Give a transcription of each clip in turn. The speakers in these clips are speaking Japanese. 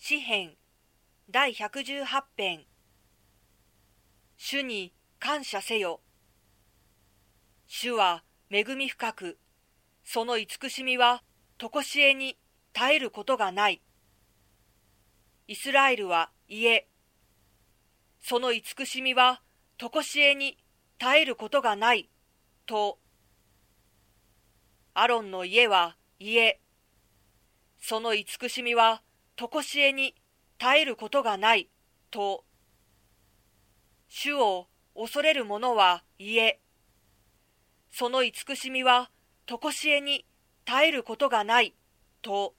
詩編第118編。主に感謝せよ。主は恵み深く、その慈しみは常しえに絶えることがない。イスラエルは言え、その慈しみは常しえに絶えることがないと。アロンの家は言え、その慈しみは常しえに絶えることがないと。主を恐れる者は言え、その慈しみは常しえに絶えることがないと。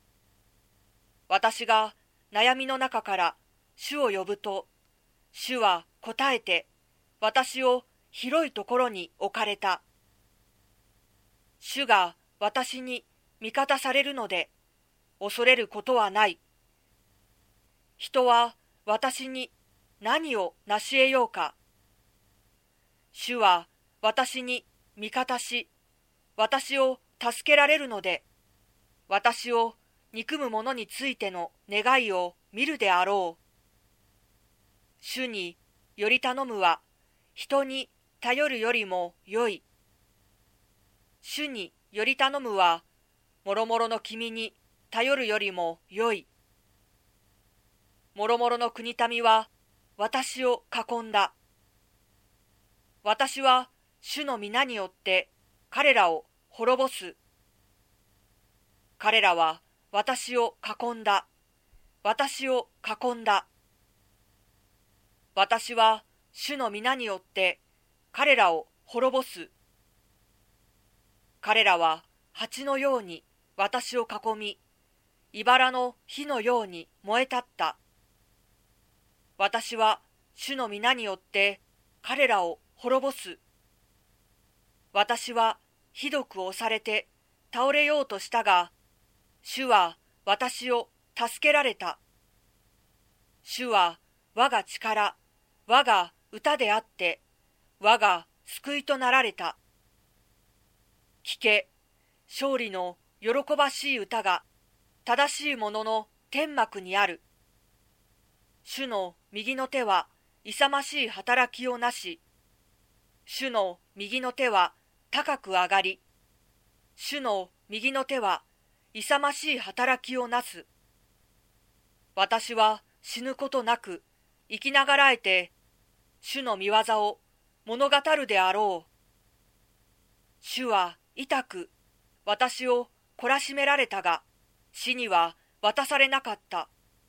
私が悩みの中から主を呼ぶと、主は答えて私を広いところに置かれた。主が私に味方されるので恐れることはない。人は私に何を成し得ようか。主は私に味方し、私を助けられるので、私を憎む者についての願いを見るであろう。主により頼むは人に頼るよりもよい。主により頼むはもろもろの君に頼るよりもよい。もろもろの国民は私を囲んだ。私は主の皆によって彼らを滅ぼす。彼らは私を囲んだ。私を囲んだ。私は主の皆によって彼らを滅ぼす。彼らは蜂のように私を囲み、茨の火のように燃え立った。私は主の皆によって彼らを滅ぼす。私はひどく押されて倒れようとしたが、主は私を助けられた。主は我が力、我が歌であって、我が救いとなられた。聞け、勝利の喜ばしい歌が正しい者の天幕にある。主の右の手は勇ましい働きをなし、主の右の手は高く上がり、主の右の手は勇ましい働きをなす。私は死ぬことなく生きながらえて、主の御業を物語るであろう。主は痛く私を懲らしめられたが、死には渡されなかった。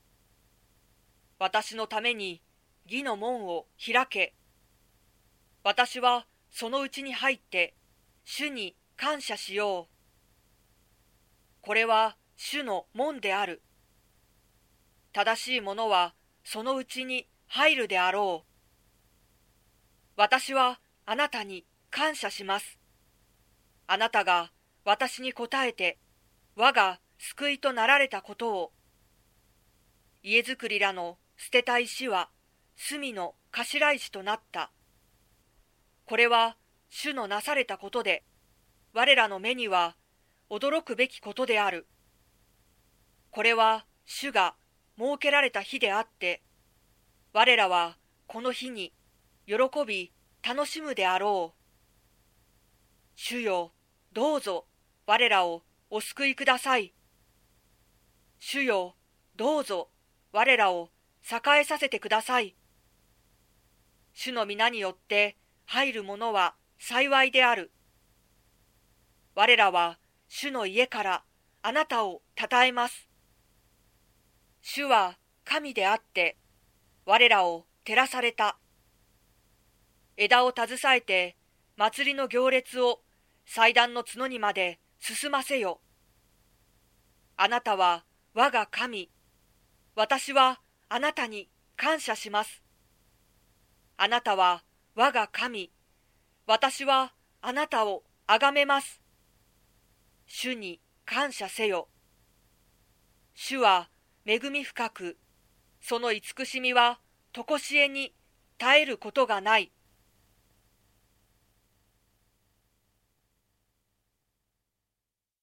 私のために義の門を開け。私はそのうちに入って主に感謝しよう。これは主の門である。正しい者はそのうちに入るであろう。私はあなたに感謝します。あなたが私に答えて我が救いとなられたことを。家づくりらの捨てた石は隅の頭石となった。これは主のなされたことで、我らの目には驚くべきことである。これは主が設けられた日であって、我らはこの日に喜び楽しむであろう。主よ、どうぞ我らをお救いください。主よ、どうぞ我らを栄えさせてください。主の皆によって入る者は幸いである。我らは主の家からあなたをたたえます。主は神であって我らを照らされた。枝を携えて祭りの行列を祭壇の角にまで進ませよ。あなたは我が神。私はあなたに感謝します。あなたは我が神。私はあなたをあがめます。主に感謝せよ。主は恵み深く、その慈しみは常しえに絶えることがない。